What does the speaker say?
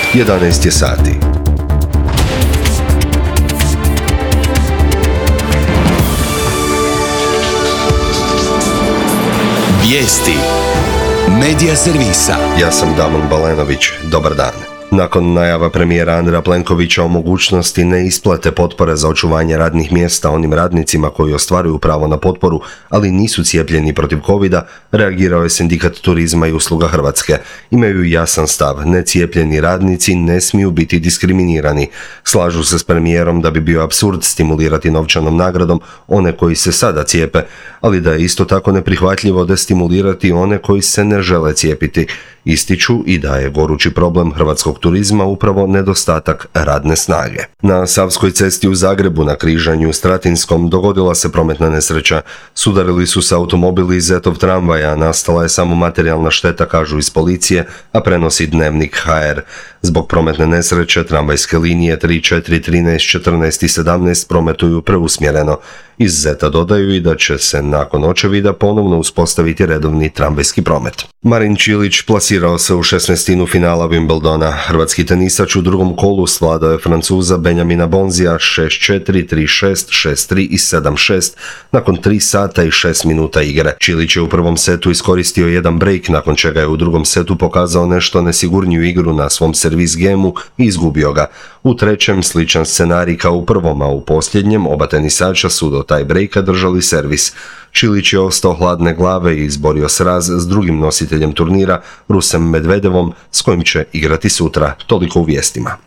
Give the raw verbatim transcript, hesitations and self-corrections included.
jedanaest je sati. Vijesti Medija servisa. Ja sam Damon Balenović. Dobar dan. Nakon najava premijera Andreja Plenkovića o mogućnosti neisplate potpore za očuvanje radnih mjesta onim radnicima koji ostvaruju pravo na potporu, ali nisu cijepljeni protiv covida, reagirao je Sindikat turizma i usluga Hrvatske. Imaju jasan stav, necijepljeni radnici ne smiju biti diskriminirani. Slažu se s premijerom da bi bio apsurd stimulirati novčanom nagradom one koji se sada cijepe, ali da je isto tako neprihvatljivo destimulirati one koji se ne žele cijepiti. Ističu i da je gorući problem hrvatskog turizma upravo nedostatak radne snage. Na Savskoj cesti u Zagrebu na križanju s Tratinskom dogodila se prometna nesreća. Sudarili su se automobili i zetov tramvaja, nastala je samo materijalna šteta, kažu iz policije, a prenosi Dnevnik ha er. Zbog prometne nesreće tramvajske linije tri, četiri, trinaest, četrnaest i sedamnaest prometuju preusmjereno. Iz Zeta dodaju i da će se nakon očevida ponovno uspostaviti redovni tramvajski promet. Marin Čilić plasirao se u šesnaestinu finala Wimbledona. Hrvatski tenisač u drugom kolu svladao je Francuza Benjamina Bonzija šest četiri, tri šest, šest tri i sedam šest nakon tri sata i šest minuta igre. Čilić je u prvom setu iskoristio jedan break, nakon čega je u drugom setu pokazao nešto nesigurniju igru na svom servis gemu i izgubio ga. U trećem sličan scenarij kao u prvom, a u posljednjem oba tenisača su do taj breaka držali servis. Čilić je ostao hladne glave i izborio sraz s drugim nositeljem turnira, Rusem Medvedevom, s kojim će igrati sutra. Toliko u vijestima.